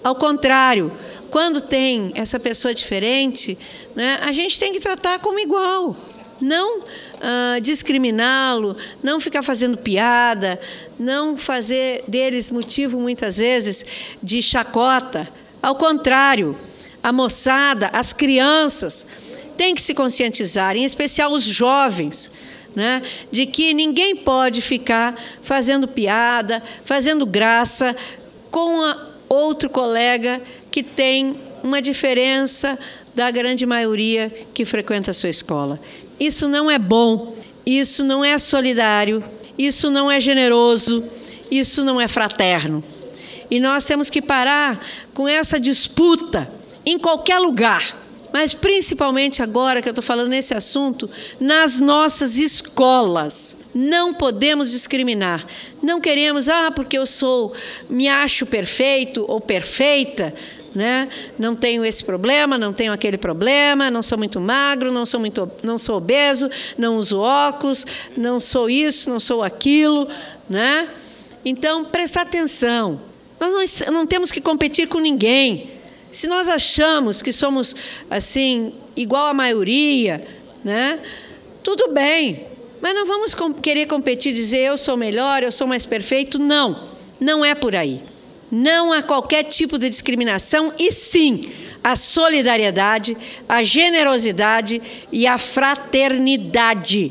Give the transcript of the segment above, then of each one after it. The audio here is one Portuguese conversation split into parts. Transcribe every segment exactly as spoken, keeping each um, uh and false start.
Ao contrário, quando tem essa pessoa diferente, né, a gente tem que tratar como igual. Não uh, discriminá-lo, não ficar fazendo piada, não fazer deles motivo, muitas vezes, de chacota. Ao contrário, a moçada, as crianças, têm que se conscientizar, em especial os jovens, né, de que ninguém pode ficar fazendo piada, fazendo graça com a outro colega que tem uma diferença da grande maioria que frequenta a sua escola. Isso não é bom, isso não é solidário, isso não é generoso, isso não é fraterno. E nós temos que parar com essa disputa em qualquer lugar, mas principalmente agora que eu estou falando nesse assunto, nas nossas escolas. Não podemos discriminar. Não queremos, ah, porque eu sou, me acho perfeito ou perfeita, né? Não tenho esse problema, não tenho aquele problema, não sou muito magro, não sou, muito, não sou obeso, não uso óculos, não sou isso, não sou aquilo, né? Então, prestar atenção. Nós não, não temos que competir com ninguém. Se nós achamos que somos, assim, igual à maioria, né? Tudo bem, mas não vamos com, querer competir e dizer eu sou melhor, eu sou mais perfeito. Não, não é por aí. Não há qualquer tipo de discriminação e, sim, a solidariedade, a generosidade e a fraternidade.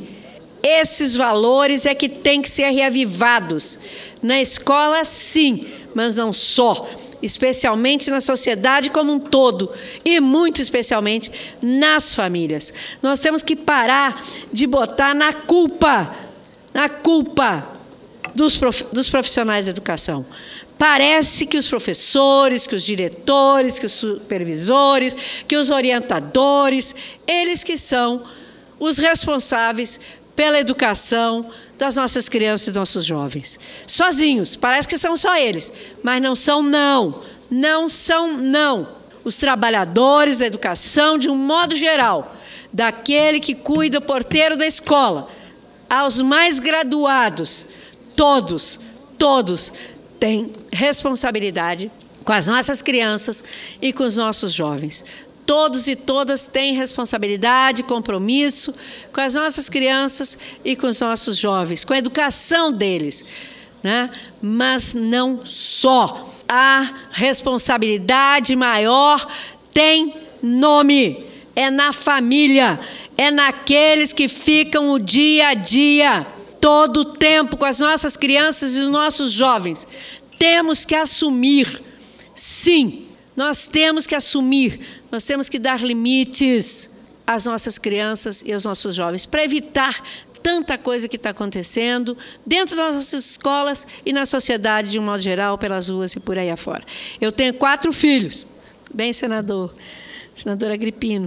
Esses valores é que têm que ser reavivados. Na escola, sim, mas não só. Especialmente na sociedade como um todo e muito especialmente nas famílias. Nós temos que parar de botar na culpa, na culpa dos, prof, dos profissionais da educação. Parece que os professores, que os diretores, que os supervisores, que os orientadores, eles que são os responsáveis pela educação das nossas crianças e dos nossos jovens. Sozinhos, parece que são só eles, mas não são não, não são não. Os trabalhadores da educação, de um modo geral, daquele que cuida o porteiro da escola, aos mais graduados, todos, todos têm responsabilidade com as nossas crianças e com os nossos jovens. Todos e todas têm responsabilidade, compromisso com as nossas crianças e com os nossos jovens, com a educação deles, né? Mas não só. A responsabilidade maior tem nome, é na família, é naqueles que ficam o dia a dia, todo o tempo com as nossas crianças e os nossos jovens. Temos que assumir, sim, nós temos que assumir, nós temos que dar limites às nossas crianças e aos nossos jovens, para evitar tanta coisa que está acontecendo dentro das nossas escolas e na sociedade, de um modo geral, pelas ruas e por aí afora. Eu tenho quatro filhos, bem, senador, senador Agripino.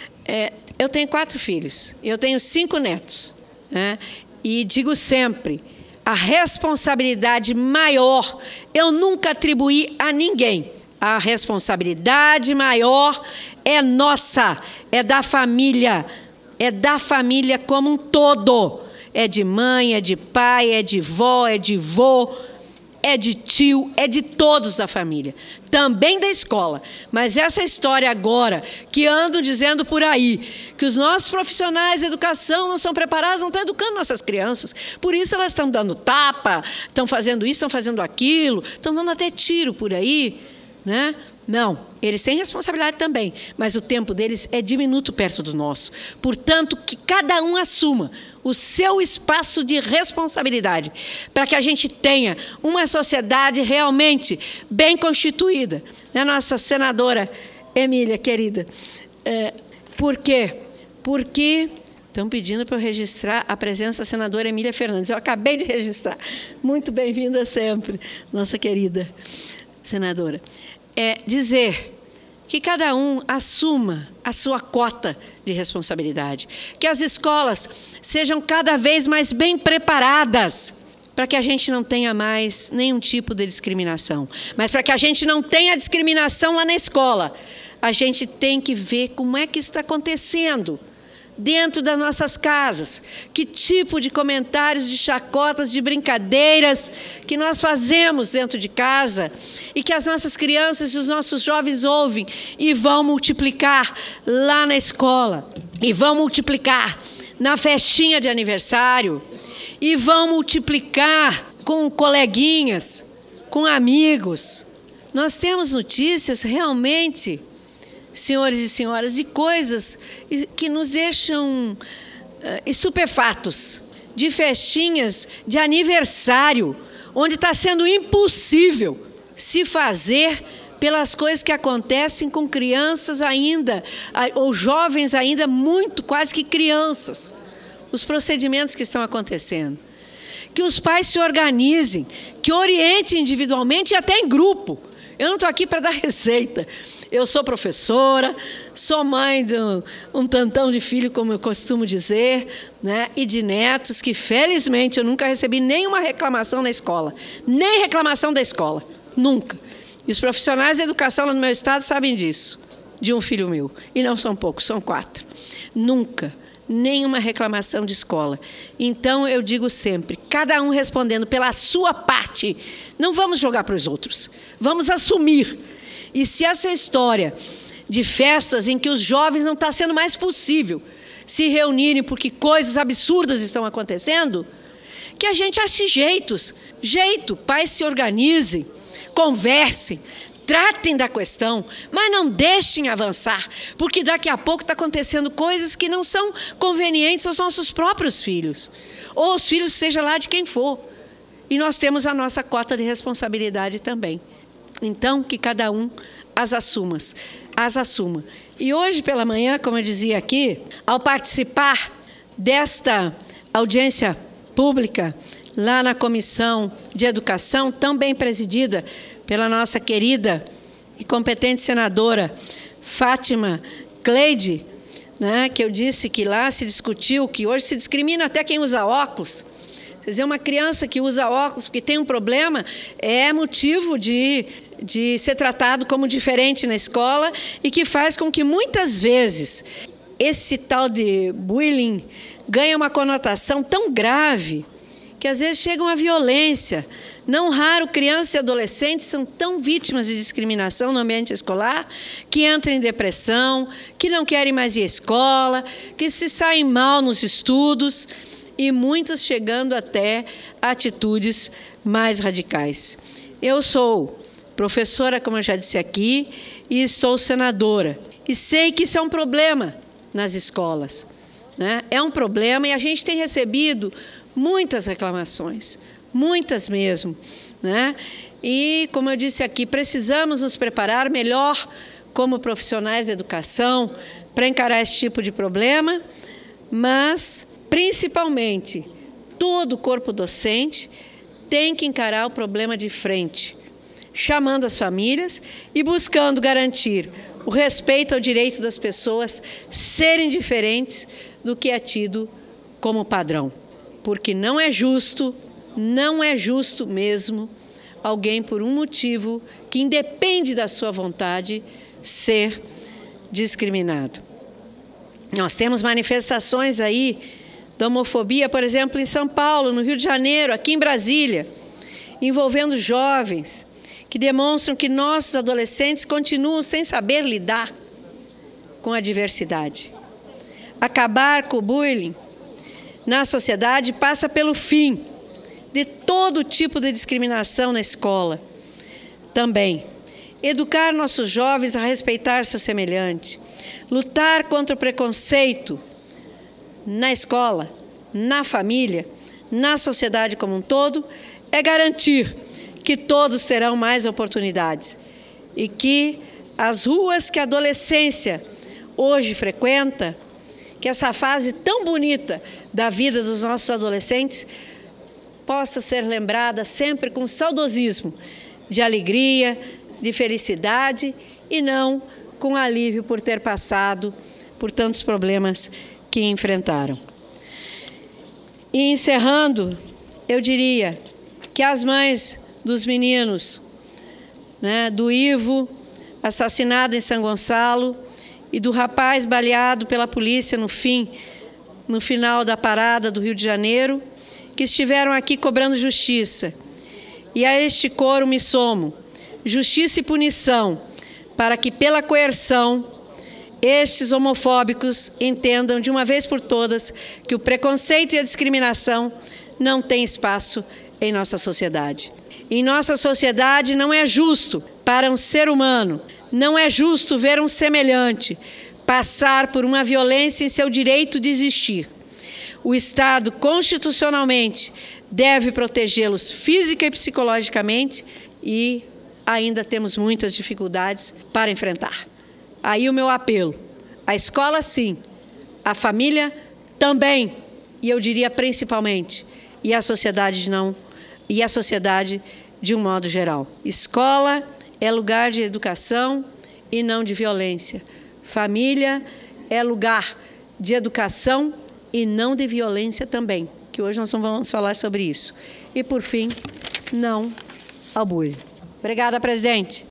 É, eu tenho quatro filhos, eu tenho cinco netos, né? E digo sempre, a responsabilidade maior eu nunca atribuí a ninguém. A responsabilidade maior é nossa, é da família, é da família como um todo. É de mãe, é de pai, é de vó, é de vô, é de tio, é de todos da família. Também da escola. Mas essa história agora, que andam dizendo por aí, que os nossos profissionais de educação não são preparados, não estão educando nossas crianças. Por isso elas estão dando tapa, estão fazendo isso, estão fazendo aquilo, estão dando até tiro por aí, né? Não, eles têm responsabilidade também, mas o tempo deles é diminuto perto do nosso. Portanto, que cada um assuma o seu espaço de responsabilidade, para que a gente tenha uma sociedade realmente bem constituída. Né, nossa senadora Emília, querida? É, por quê? Porque estão pedindo para eu registrar a presença da senadora Emília Fernandes. Eu acabei de registrar. Muito bem-vinda sempre, nossa querida senadora. É dizer que cada um assuma a sua cota de responsabilidade, que as escolas sejam cada vez mais bem preparadas para que a gente não tenha mais nenhum tipo de discriminação. Mas para que a gente não tenha discriminação lá na escola, a gente tem que ver como é que está acontecendo, dentro das nossas casas? Que tipo de comentários, de chacotas, de brincadeiras que nós fazemos dentro de casa e que as nossas crianças e os nossos jovens ouvem e vão multiplicar lá na escola, e vão multiplicar na festinha de aniversário, e vão multiplicar com coleguinhas, com amigos. Nós temos notícias realmente, senhores e senhoras, de coisas que nos deixam uh, estupefatos, de festinhas de aniversário, onde está sendo impossível se fazer pelas coisas que acontecem com crianças ainda, ou jovens ainda muito, quase que crianças, os procedimentos que estão acontecendo. Que os pais se organizem, que orientem individualmente e até em grupo. Eu não estou aqui para dar receita. Eu sou professora, sou mãe de um, um tantão de filho, como eu costumo dizer, né? E de netos, que felizmente eu nunca recebi nenhuma reclamação na escola. Nem reclamação da escola. Nunca. E os profissionais da educação lá no meu estado sabem disso, de um filho meu. E não são poucos, são quatro. Nunca. Nenhuma reclamação de escola. Então, eu digo sempre, cada um respondendo pela sua parte, não vamos jogar para os outros, vamos assumir. E se essa história de festas em que os jovens não está sendo mais possível se reunirem porque coisas absurdas estão acontecendo, que a gente ache jeitos, jeito, pais se organizem, conversem, tratem da questão, mas não deixem avançar, porque daqui a pouco está acontecendo coisas que não são convenientes aos nossos próprios filhos, ou os filhos, seja lá de quem for. E nós temos a nossa cota de responsabilidade também. Então, que cada um as assuma, as assuma. E hoje pela manhã, como eu dizia aqui, ao participar desta audiência pública, lá na Comissão de Educação, também presidida pela nossa querida e competente senadora Fátima Cleide, né, que eu disse que lá se discutiu que hoje se discrimina até quem usa óculos. Quer dizer, uma criança que usa óculos porque tem um problema é motivo de, de ser tratado como diferente na escola e que faz com que muitas vezes esse tal de bullying ganhe uma conotação tão grave que às vezes chegam à violência. Não raro, crianças e adolescentes são tão vítimas de discriminação no ambiente escolar que entram em depressão, que não querem mais ir à escola, que se saem mal nos estudos e muitas chegando até a atitudes mais radicais. Eu sou professora, como eu já disse aqui, e estou senadora. E sei que isso é um problema nas escolas, né? É um problema e a gente tem recebido muitas reclamações. Muitas mesmo, né? E, como eu disse aqui, precisamos nos preparar melhor como profissionais da educação para encarar esse tipo de problema, mas, principalmente, todo o corpo docente tem que encarar o problema de frente, chamando as famílias e buscando garantir o respeito ao direito das pessoas serem diferentes do que é tido como padrão, porque não é justo. Não é justo mesmo alguém, por um motivo que independe da sua vontade, ser discriminado. Nós temos manifestações aí da homofobia, por exemplo, em São Paulo, no Rio de Janeiro, aqui em Brasília, envolvendo jovens que demonstram que nossos adolescentes continuam sem saber lidar com a diversidade. Acabar com o bullying na sociedade passa pelo fim de todo tipo de discriminação na escola. Também, educar nossos jovens a respeitar seu semelhante, lutar contra o preconceito na escola, na família, na sociedade como um todo, é garantir que todos terão mais oportunidades e que as ruas que a adolescência hoje frequenta, que essa fase tão bonita da vida dos nossos adolescentes, possa ser lembrada sempre com saudosismo, de alegria, de felicidade e não com alívio por ter passado por tantos problemas que enfrentaram. E encerrando, eu diria que as mães dos meninos, né, do Ivo, assassinado em São Gonçalo, e do rapaz baleado pela polícia no fim no final da parada do Rio de Janeiro, que estiveram aqui cobrando justiça. E a este coro me somo, justiça e punição, para que pela coerção estes homofóbicos entendam de uma vez por todas que o preconceito e a discriminação não têm espaço em nossa sociedade. Em nossa sociedade não é justo para um ser humano, não é justo ver um semelhante passar por uma violência em seu direito de existir. O Estado, constitucionalmente, deve protegê-los física e psicologicamente e ainda temos muitas dificuldades para enfrentar. Aí o meu apelo, a escola sim, a família também, e eu diria principalmente, e a sociedade não, e a sociedade de um modo geral. Escola é lugar de educação e não de violência. Família é lugar de educação e não de violência também, que hoje nós vamos falar sobre isso. E, por fim, não ao bullying. Obrigada, presidente.